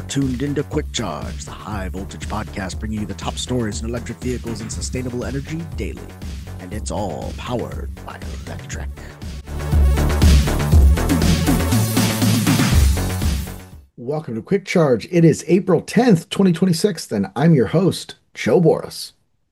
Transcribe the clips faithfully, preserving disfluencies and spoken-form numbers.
tuned into Quick Charge, the high voltage podcast bringing you the top stories in electric vehicles and sustainable energy daily. And it's all powered by electric. Welcome to Quick Charge. It is April tenth, twenty twenty-six, and I'm your host, Joe Boris.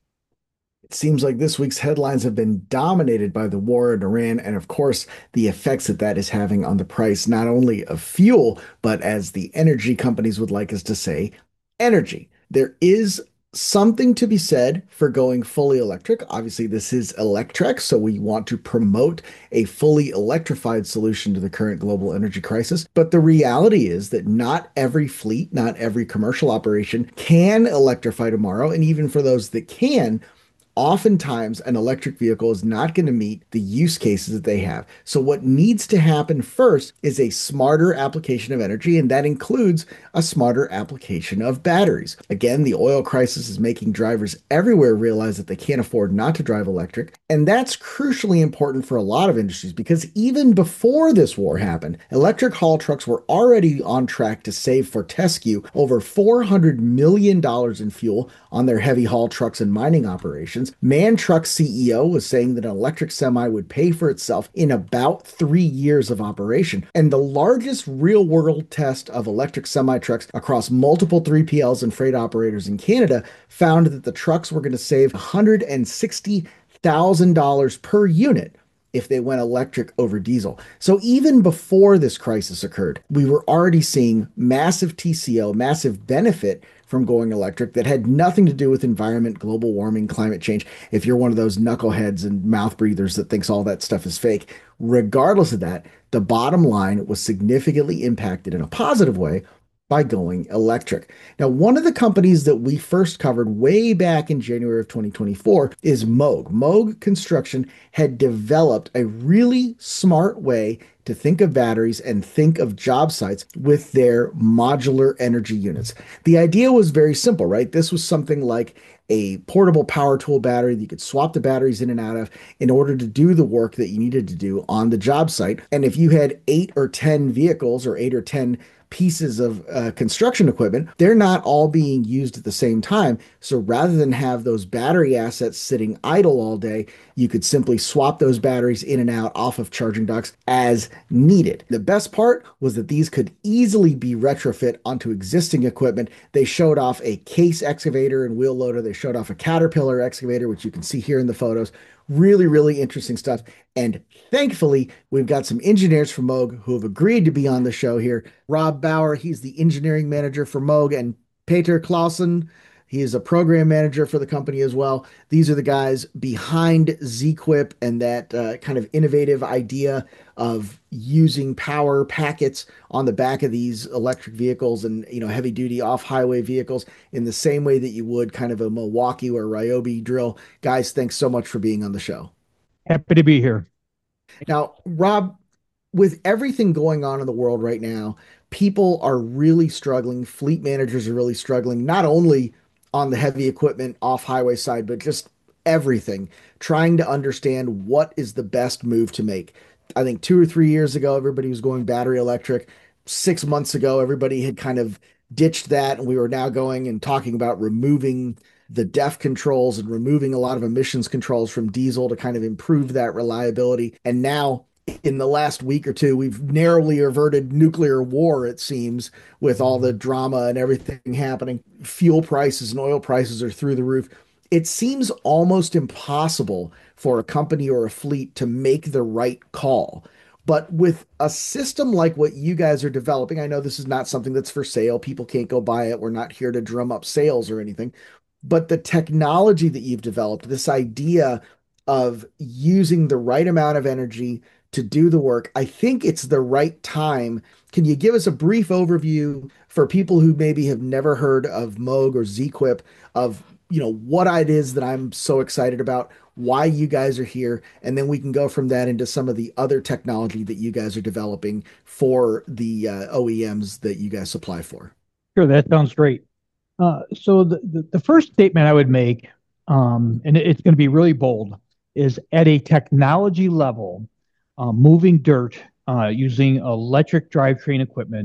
It seems like this week's headlines have been dominated by the war in Iran and, of course, the effects that that is having on the price not only of fuel, but as the energy companies would like us to say, energy. There is something to be said for going fully electric. Obviously, this is Electrek, so we want to promote a fully electrified solution to the current global energy crisis. But the reality is that not every fleet, not every commercial operation can electrify tomorrow. And even for those that can, oftentimes an electric vehicle is not going to meet the use cases that they have. So what needs to happen first is a smarter application of energy, and that includes a smarter application of batteries. Again, the oil crisis is making drivers everywhere realize that they can't afford not to drive electric, and that's crucially important for a lot of industries because even before this war happened, electric haul trucks were already on track to save Fortescue over four hundred million dollars in fuel on their heavy haul trucks and mining operations. Man Truck C E O was saying that an electric semi would pay for itself in about three years of operation. And the largest real-world test of electric semi-trucks across multiple three P Ls and freight operators in Canada found that the trucks were going to save one hundred sixty thousand dollars per unit if they went electric over diesel. So even before this crisis occurred, we were already seeing massive T C O, massive benefit from going electric that had nothing to do with environment, global warming, climate change. If you're one of those knuckleheads and mouth breathers that thinks all that stuff is fake, regardless of that, the bottom line was significantly impacted in a positive way by going electric. Now, one of the companies that we first covered way back in January of twenty twenty-four is Moog. Moog Construction had developed a really smart way to think of batteries and think of job sites with their modular energy units. The idea was very simple, right? This was something like a portable power tool battery that you could swap the batteries in and out of in order to do the work that you needed to do on the job site. And if you had eight or ten vehicles or eight or ten pieces of uh, construction equipment, they're not all being used at the same time. So rather than have those battery assets sitting idle all day, you could simply swap those batteries in and out off of charging docks as needed. The best part was that these could easily be retrofit onto existing equipment. They showed off a Case excavator and wheel loader. They showed off a Caterpillar excavator, which you can see here in the photos. Really, really interesting stuff. And thankfully, we've got some engineers from Moog who have agreed to be on the show here. Rob Bauer, he's the engineering manager for Moog, and Peter Clausen, he is a program manager for the company as well. These are the guys behind Z-Quip and that uh, kind of innovative idea of using power packets on the back of these electric vehicles and, you know, heavy duty off highway vehicles in the same way that you would kind of a Milwaukee or Ryobi drill. Guys, thanks so much for being on the show. Happy to be here. Now, Rob, with everything going on in the world right now, people are really struggling. Fleet managers are really struggling, not only on the heavy equipment off highway side, but just everything, trying to understand what is the best move to make. I think two or three years ago, everybody was going battery electric. Six months ago, everybody had kind of ditched that, and we were now going and talking about removing the D E F controls and removing a lot of emissions controls from diesel to kind of improve that reliability. And now, in the last week or two, we've narrowly averted nuclear war, it seems, with all the drama and everything happening. Fuel prices and oil prices are through the roof. It seems almost impossible for a company or a fleet to make the right call. But with a system like what you guys are developing, I know this is not something that's for sale. People can't go buy it. We're not here to drum up sales or anything. But the technology that you've developed, this idea of using the right amount of energy to do the work, I think it's the right time. Can you give us a brief overview for people who maybe have never heard of Moog or Z-Quip of, you know, what it is that I'm so excited about, why you guys are here, and then we can go from that into some of the other technology that you guys are developing for the uh, O E Ms that you guys supply for. Sure, that sounds great. Uh, so the, the, the first statement I would make, um, and it, it's going to be really bold, is at a technology level, uh, moving dirt uh, using electric drivetrain equipment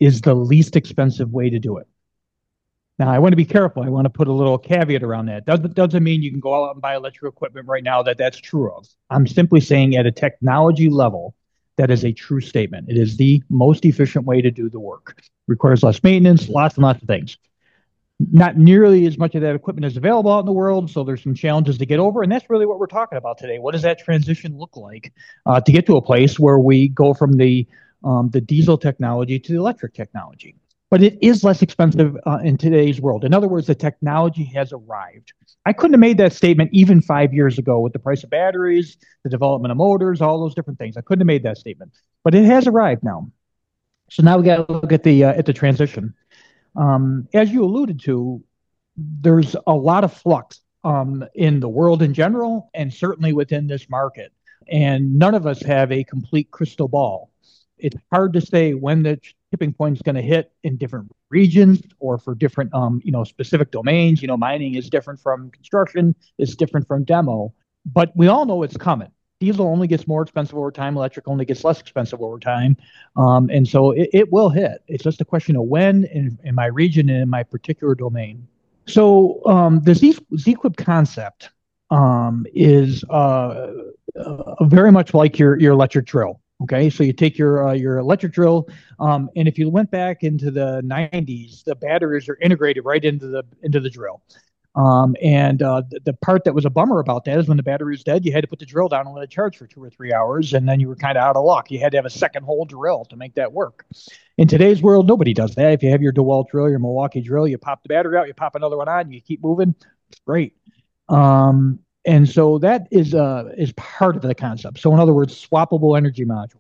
is the least expensive way to do it. Now, I want to be careful. I want to put a little caveat around that. Doesn't doesn't mean you can go out and buy electrical equipment right now that that's true of. I'm simply saying at a technology level, that is a true statement. It is the most efficient way to do the work. Requires less maintenance, lots and lots of things. Not nearly as much of that equipment is available out in the world, so there's some challenges to get over, and that's really what we're talking about today. What does that transition look like uh, to get to a place where we go from the um, the diesel technology to the electric technology? But it is less expensive uh, in today's world. In other words, the technology has arrived. I couldn't have made that statement even five years ago with the price of batteries, the development of motors, all those different things. I couldn't have made that statement, but it has arrived now. So now we got to look at the uh, at the transition. Um, as you alluded to, there's a lot of flux um, in the world in general, and certainly within this market. And none of us have a complete crystal ball. It's hard to say when the tipping point is going to hit in different regions or for different, um, you know, specific domains. You know, mining is different from construction; it's different from demo. But we all know it's coming. Diesel only gets more expensive over time. Electric only gets less expensive over time. Um, and so it, it will hit. It's just a question of when in, in my region and in my particular domain. So um, the Z, Z-Equip concept um, is uh, uh, very much like your, your electric drill. Okay, so you take your uh, your electric drill, um, and if you went back into the nineties, the batteries are integrated right into the into the drill. Um, and uh, the, the part that was a bummer about that is when the battery was dead, you had to put the drill down and let it charge for two or three hours, and then you were kind of out of luck. You had to have a second hole drill to make that work. In today's world, nobody does that. If you have your DeWalt drill, your Milwaukee drill, you pop the battery out, you pop another one on, you keep moving. It's great. Um, and so that is uh, is part of the concept. So in other words, swappable energy modules.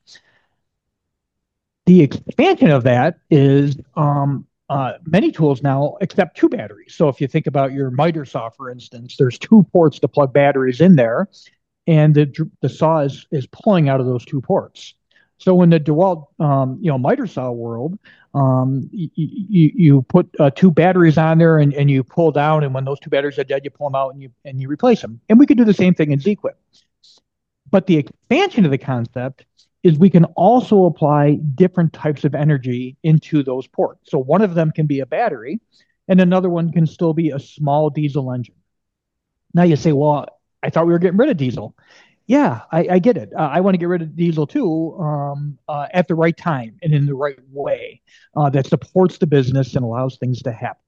The expansion of that is um, uh, many tools now accept two batteries. So if you think about your miter saw, for instance, there's two ports to plug batteries in there, and the the saw is is pulling out of those two ports. So in the DeWalt, um, you know, miter saw world, um, you, you, you put uh, two batteries on there and, and you pull down, and when those two batteries are dead, you pull them out and you and you replace them. And we could do the same thing in Z-Equip. But the expansion of the concept is we can also apply different types of energy into those ports. So one of them can be a battery, and another one can still be a small diesel engine. Now you say, well, I thought we were getting rid of diesel. Yeah, I, I get it. Uh, I want to get rid of diesel too, um, uh, at the right time and in the right way uh, that supports the business and allows things to happen.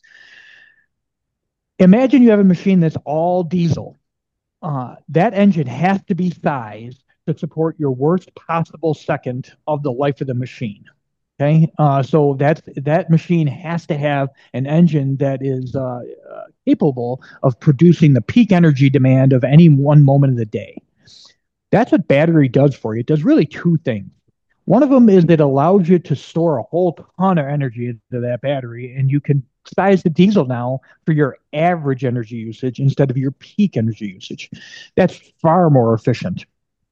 Imagine you have a machine that's all diesel. Uh, that engine has to be sized to support your worst possible second of the life of the machine. Okay, uh, so that's that machine has to have an engine that is uh, uh, capable of producing the peak energy demand of any one moment of the day. That's what battery does for you. It does really two things. One of them is it allows you to store a whole ton of energy into that battery, and you can size the diesel now for your average energy usage instead of your peak energy usage. That's far more efficient.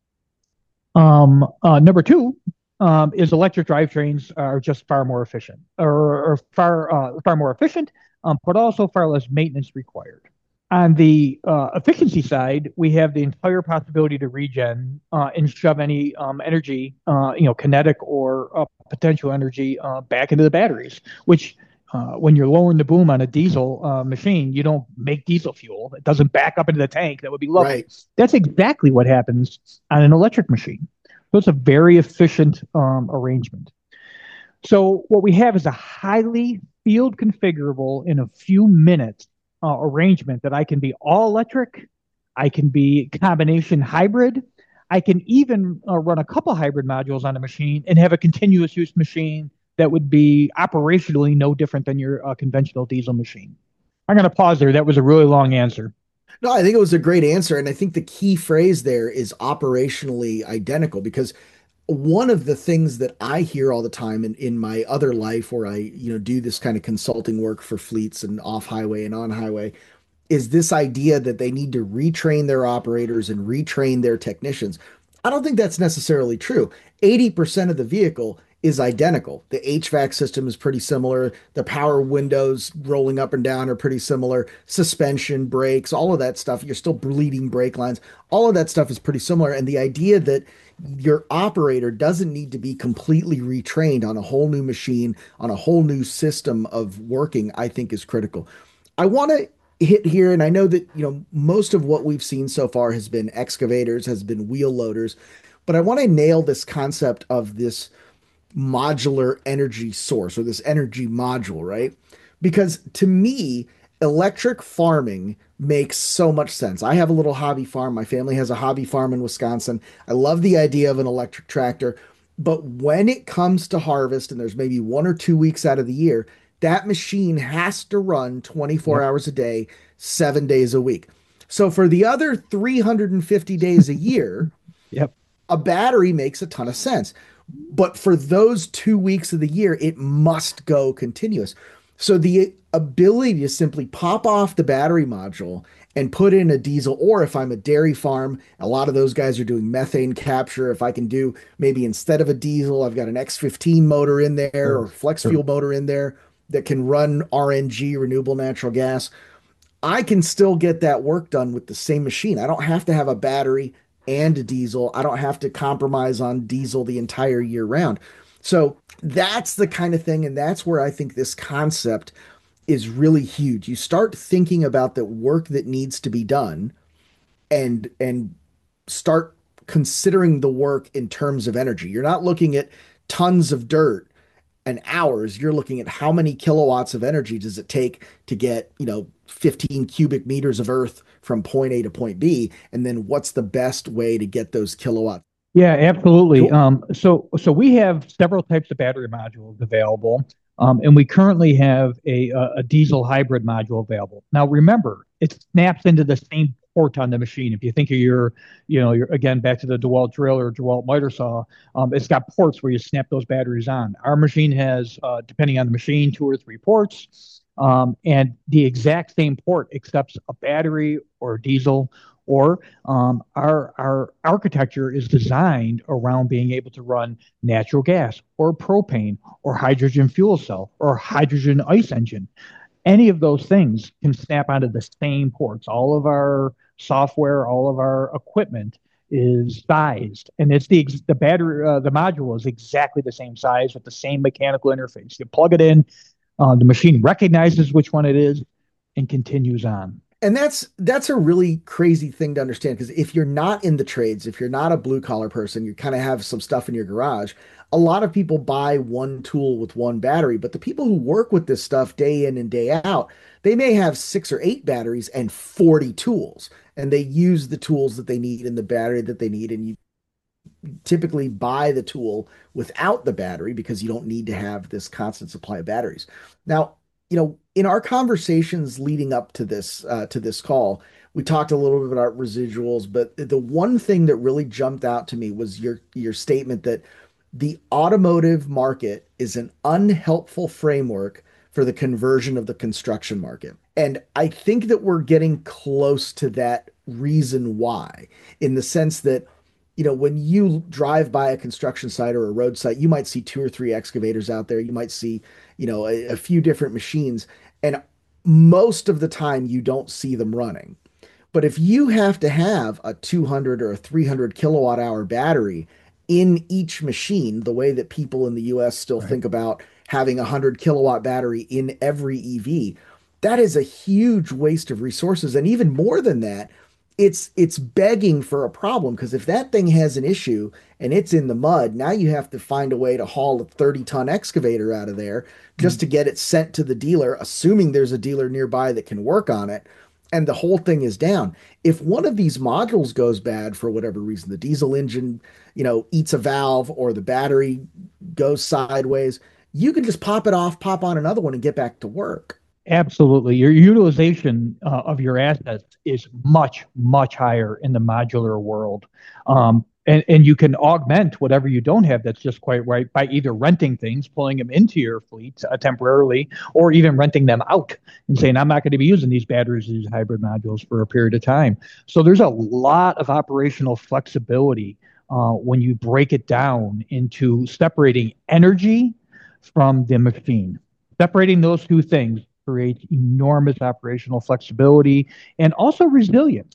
Um, uh, number two um, is electric drivetrains are just far more efficient, or, or far uh, far more efficient, um, but also far less maintenance required. On the uh, efficiency side, we have the entire possibility to regen uh, and shove any um, energy, uh, you know, kinetic or uh, potential energy uh, back into the batteries, which uh, when you're lowering the boom on a diesel uh, machine, you don't make diesel fuel. It doesn't back up into the tank. That would be lovely. Right. That's exactly what happens on an electric machine. So it's a very efficient um, arrangement. So what we have is a highly field configurable in a few minutes uh, arrangement that I can be all electric, I can be combination hybrid, I can even uh, run a couple hybrid modules on a machine and have a continuous use machine that would be operationally no different than your uh, conventional diesel machine. I'm going to pause there. That was a really long answer. No, I think it was a great answer. And I think the key phrase there is operationally identical because one of the things that I hear all the time in, in my other life where I, you know, do this kind of consulting work for fleets and off highway and on highway is this idea that they need to retrain their operators and retrain their technicians. I don't think that's necessarily true. eighty percent of the vehicle is identical. The H V A C system is pretty similar. The power windows rolling up and down are pretty similar. Suspension, brakes, all of that stuff. You're still bleeding brake lines. All of that stuff is pretty similar. And the idea that your operator doesn't need to be completely retrained on a whole new machine, on a whole new system of working, I think is critical. I want to hit here, and I know that, you know, most of what we've seen so far has been excavators, has been wheel loaders, but I want to nail this concept of this modular energy source or this energy module, right? Because to me, electric farming makes so much sense. I have a little hobby farm. My family has a hobby farm in Wisconsin. I love the idea of an electric tractor. But when it comes to harvest, and there's maybe one or two weeks out of the year, that machine has to run twenty-four Yep. hours a day, seven days a week. So for the other three hundred fifty days a year, Yep. a battery makes a ton of sense. But for those two weeks of the year, it must go continuous. So the ability to simply pop off the battery module and put in a diesel, or if I'm a dairy farm, a lot of those guys are doing methane capture. If I can do maybe instead of a diesel, I've got an X fifteen motor in there Sure. or flex Sure. fuel motor in there that can run R N G, renewable natural gas. I can still get that work done with the same machine. I don't have to have a battery and a diesel. I don't have to compromise on diesel the entire year round. So that's the kind of thing. And that's where I think this concept is really huge. You start thinking about the work that needs to be done and, and start considering the work in terms of energy. You're not looking at tons of dirt and hours. You're looking at how many kilowatts of energy does it take to get, you know, fifteen cubic meters of earth from point A to point B, and then what's the best way to get those kilowatts. Yeah, absolutely. Cool. Um, so, so we have several types of battery modules available, um, and we currently have a, a, a diesel hybrid module available. Now, remember, it snaps into the same port on the machine. If you think of your, you know, your again back to the DeWalt drill or DeWalt miter saw, um, it's got ports where you snap those batteries on. Our machine has, uh, depending on the machine, two or three ports, um, and the exact same port accepts a battery or diesel or um, our our architecture is designed around being able to run natural gas or propane or hydrogen fuel cell or hydrogen ice engine. Any of those things can snap onto the same ports. All of our software, all of our equipment is sized, and it's the the battery uh, the module is exactly the same size with the same mechanical interface. You plug it in, uh, the machine recognizes which one it is, and continues on. And that's that's a really crazy thing to understand because if you're not in the trades, if you're not a blue collar person, you kind of have some stuff in your garage. A lot of people buy one tool with one battery, but the people who work with this stuff day in and day out, they may have six or eight batteries and forty tools, and they use the tools that they need and the battery that they need. And you typically buy the tool without the battery because you don't need to have this constant supply of batteries. Now, you know, in our conversations leading up to this uh, to this call, we talked a little bit about residuals, but the one thing that really jumped out to me was your your statement that the automotive market is an unhelpful framework for the conversion of the construction market. And I think that we're getting close to that reason why, in the sense that you know, when you drive by a construction site or a road site, you might see two or three excavators out there. You might see, you know, a, a few different machines. And most of the time, you don't see them running. But if you have to have a two hundred or a three hundred kilowatt hour battery in each machine, the way that people in the U S still Right. think about having a one hundred kilowatt battery in every E V, that is a huge waste of resources. And even more than that, it's it's begging for a problem because if that thing has an issue and it's in the mud, now you have to find a way to haul a thirty ton excavator out of there just to get it sent to the dealer, assuming there's a dealer nearby that can work on it. And the whole thing is down. If one of these modules goes bad for whatever reason, the diesel engine, you know, eats a valve or the battery goes sideways, you can just pop it off, pop on another one, and get back to work. Absolutely. Your utilization uh, of your assets is much, much higher in the modular world. Um, and, and you can augment whatever you don't have that's just quite right by either renting things, pulling them into your fleet uh, temporarily, or even renting them out and saying, I'm not going to be using these batteries, these hybrid modules for a period of time. So there's a lot of operational flexibility uh, when you break it down into separating energy from the machine. Separating those two things creates enormous operational flexibility and also resilience.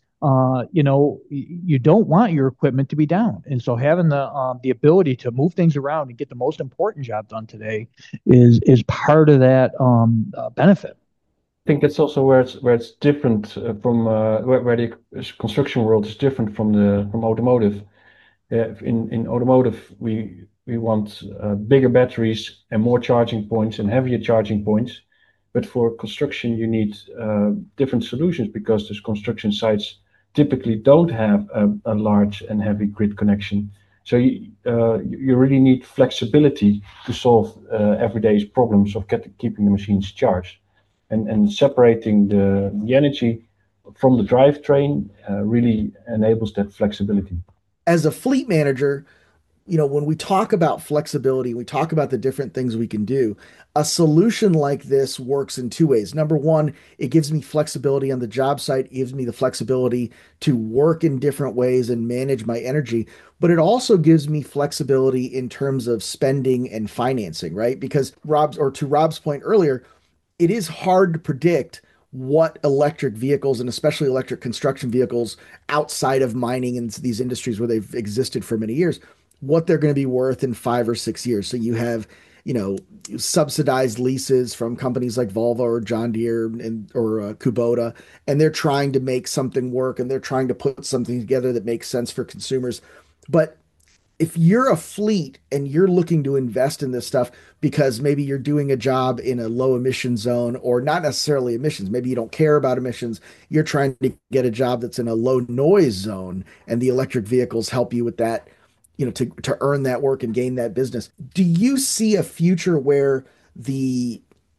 Uh, you know, you don't want your equipment to be down, and so having the um, the ability to move things around and get the most important job done today is is part of that um, uh, benefit. think that's also where it's where it's different uh, from uh, where, where the construction world is different from the from automotive. Uh, in in automotive, we we want uh, bigger batteries and more charging points and heavier charging points. But for construction, you need uh, different solutions because those construction sites typically don't have a, a large and heavy grid connection. So you uh, you really need flexibility to solve uh, everyday's problems of get, keeping the machines charged and, and separating the, the energy from the drivetrain uh, really enables that flexibility. As a fleet manager, you know, when we talk about flexibility, we talk about the different things we can do. A solution like this works in two ways. Number one, it gives me flexibility on the job site, it gives me the flexibility to work in different ways and manage my energy, but it also gives me flexibility in terms of spending and financing, right? Because Rob's, or to Rob's point earlier, it is hard to predict what electric vehicles and especially electric construction vehicles outside of mining and these industries where they've existed for many years, what they're going to be worth in five or six years. So you have, you know, subsidized leases from companies like Volvo or John Deere and or uh, Kubota, and they're trying to make something work and they're trying to put something together that makes sense for consumers. But if you're a fleet and you're looking to invest in this stuff because maybe you're doing a job in a low emission zone or not necessarily emissions, maybe you don't care about emissions, you're trying to get a job that's in a low noise zone and the electric vehicles help you with that, you know, to, to earn that work and gain that business. Do you see a future where the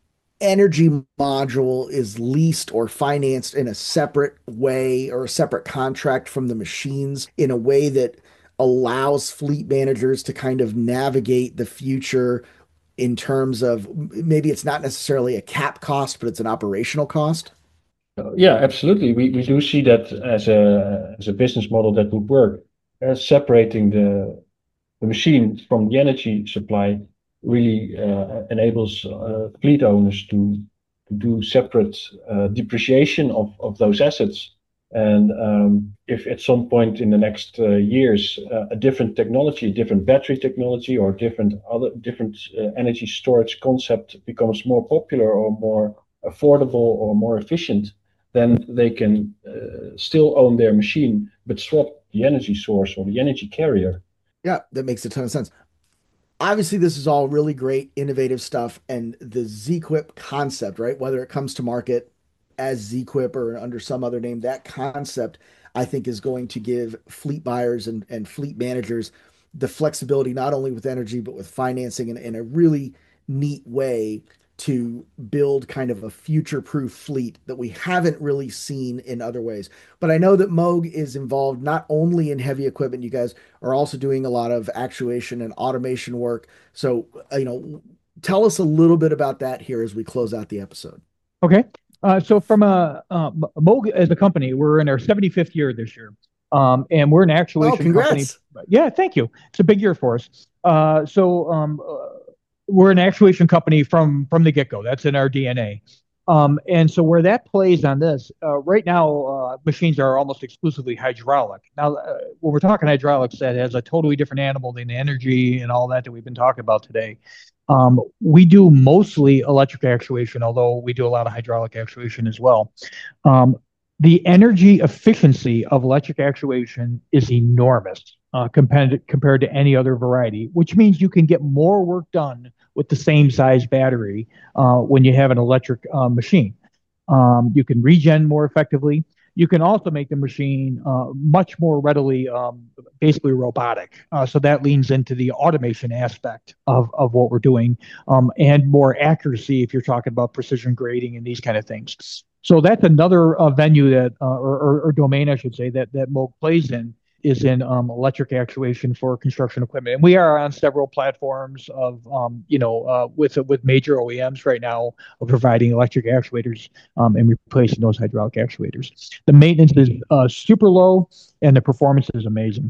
energy module is leased or financed in a separate way or a separate contract from the machines in a way that allows fleet managers to kind of navigate the future in terms of maybe it's not necessarily a cap cost, but it's an operational cost? Uh, Yeah, absolutely. We we do see that as a as a business model that would work. Uh, separating the the machine from the energy supply really uh, enables uh, fleet owners to to do separate uh, depreciation of of those assets. And um, if at some point in the next uh, years uh, a different technology, a different battery technology, or different other different uh, energy storage concept becomes more popular or more affordable or more efficient, then they can uh, still own their machine but swap the energy source or the energy carrier. Yeah, that makes a ton of sense. Obviously, this is all really great, innovative stuff, and the Z-Quip concept, right? Whether it comes to market as Z-Quip or under some other name, that concept I think is going to give fleet buyers and, and fleet managers the flexibility not only with energy but with financing in, in a really neat way to build kind of a future-proof fleet that we haven't really seen in other ways. But I know that Moog is involved not only in heavy equipment, you guys are also doing a lot of actuation and automation work. So, uh, you know, tell us a little bit about that here as we close out the episode. Okay. Uh, so from a uh, Moog as a company, we're in our seventy-fifth year this year. Um, and we're an Oh, actuation company. congrats. Yeah, thank you. It's a big year for us. Uh, so um, uh, we're an actuation company from from the get-go. That's in our D N A. Um, and so where that plays on this, uh, right now, uh, machines are almost exclusively hydraulic. Now, uh, when we're talking hydraulics, that has a totally different animal than the energy and all that that we've been talking about today. Um, we do mostly electric actuation, although we do a lot of hydraulic actuation as well. Um, the energy efficiency of electric actuation is enormous uh, compared, compared to any other variety, which means you can get more work done with the same size battery uh, when you have an electric uh, machine. Um, you can regen more effectively. You can also make the machine uh, much more readily, um, basically robotic. Uh, so that leans into the automation aspect of, of what we're doing um, and more accuracy if you're talking about precision grading and these kind of things. So that's another uh, venue that, uh, or, or, or domain, I should say, that that Moog plays in is in um, electric actuation for construction equipment, and we are on several platforms of, um, you know, uh, with with major O E Ms right now of providing electric actuators um, and replacing those hydraulic actuators. The maintenance is uh, super low, and the performance is amazing.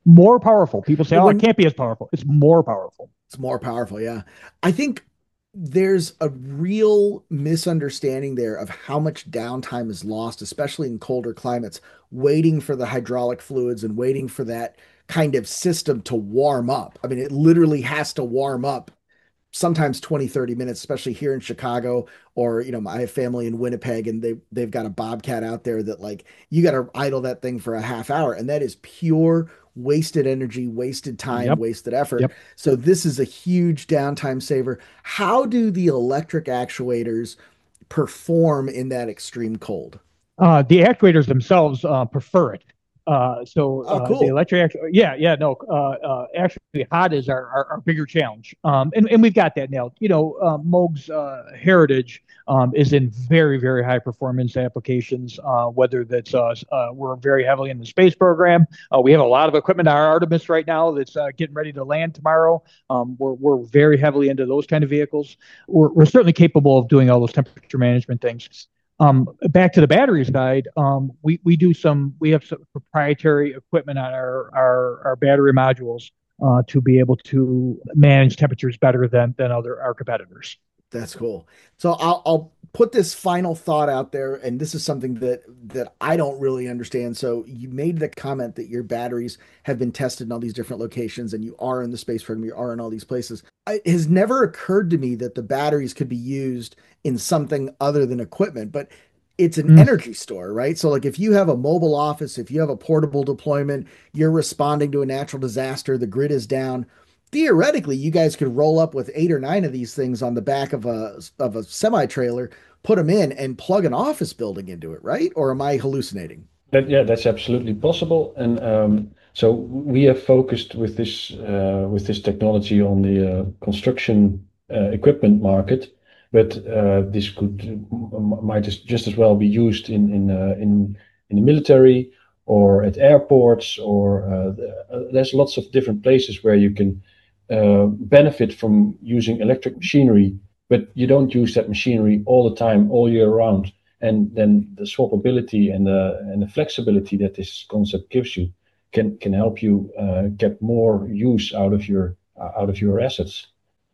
More powerful. People say, But "Oh, it when can't be as powerful." It's more powerful. it's more powerful, yeah. I think there's a real misunderstanding there of how much downtime is lost, especially in colder climates, waiting for the hydraulic fluids and waiting for that kind of system to warm up. I mean, it literally has to warm up sometimes twenty, thirty minutes, especially here in Chicago, or, you know, I have family in Winnipeg and they they've got a Bobcat out there that like you got to idle that thing for a half hour. And that is pure wasted energy, wasted time, Yep. wasted effort. Yep. So this is a huge downtime saver. How do the electric actuators perform in that extreme cold? Uh, the actuators themselves uh, prefer it. Uh, so Oh, uh, the cool. electric, actu- yeah, yeah, no, uh, uh, actually, hot is our, our, our bigger challenge, um, and and we've got that nailed. You know, uh, Moog's uh, heritage um, is in very very high performance applications. Uh, whether that's uh, uh, we're very heavily in the space program. Uh, we have a lot of equipment on our Artemis right now that's uh, getting ready to land tomorrow. Um, we're we're very heavily into those kind of vehicles. We're we're certainly capable of doing all those temperature management things. Um, back to the battery side, um, we we do some we have some proprietary equipment on our our, our battery modules uh, to be able to manage temperatures better than than other our competitors. That's cool. So I'll I'll put this final thought out there, and this is something that that I don't really understand. So you made the comment that your batteries have been tested in all these different locations, and you are in the space program, you are in all these places. It has never occurred to me that the batteries could be used in something other than equipment, but it's an Mm. energy store, right? So like if you have a mobile office, if you have a portable deployment, you're responding to a natural disaster, the grid is down, theoretically you guys could roll up with eight or nine of these things on the back of a of a semi trailer, put them in and plug an office building into it, right? Or am I hallucinating? That, yeah, that's absolutely possible. And um, so we have focused with this uh, with this technology on the uh, construction uh, equipment market, but uh, this could m- might just just as well be used in in uh, in in the military or at airports or uh, uh, there's lots of different places where you can uh, benefit from using electric machinery, but you don't use that machinery all the time, all year round. And then the swappability and the and the flexibility that this concept gives you can can help you uh, get more use out of your uh, out of your assets.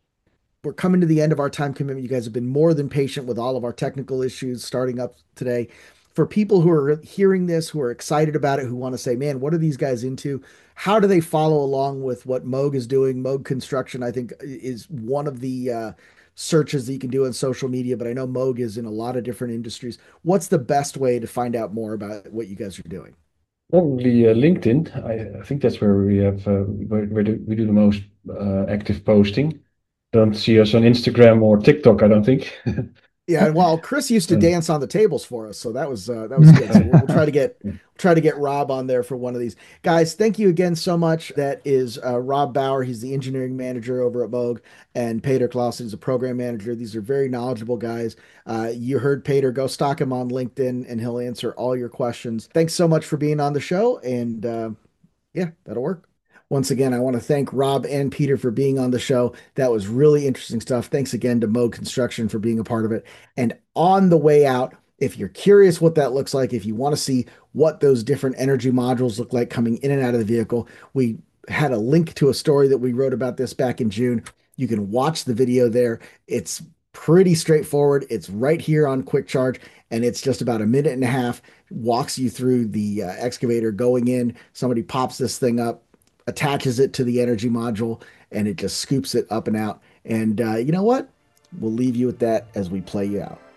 We're coming to the end of our time commitment. You guys have been more than patient with all of our technical issues starting up today. For people who are hearing this, who are excited about it, who want to say, man, what are these guys into? How do they follow along with what Moog is doing? Moog Construction, I think, is one of the uh, searches that you can do on social media, but I know Moog is in a lot of different industries. What's the best way to find out more about what you guys are doing? Probably uh, LinkedIn. I, I think that's where we have uh, where, where do, we do the most uh, active posting. Don't see us on Instagram or TikTok, I don't think. Yeah, well, Chris used to Um, dance on the tables for us, so that was uh, that was good. So we'll, we'll try to get try to get Rob on there for one of these guys. Thank you again so much. That is uh, Rob Bauer. He's the engineering manager over at Moog, and Peter Clausen is a program manager. These are very knowledgeable guys. Uh, you heard Peter. Go stalk him on LinkedIn, and he'll answer all your questions. Thanks so much for being on the show, and uh, yeah, that'll work. Once again, I want to thank Rob and Peter for being on the show. That was really interesting stuff. Thanks again to Moog Construction for being a part of it. And on the way out, if you're curious what that looks like, if you want to see what those different energy modules look like coming in and out of the vehicle, we had a link to a story that we wrote about this back in June. You can watch the video there. It's pretty straightforward. It's right here on Quick Charge, and it's just about a minute and a half. Walks you through the uh, excavator going in. Somebody pops this thing up, attaches it to the energy module, and it just scoops it up and out. And uh, you know what? We'll leave you with that as we play you out.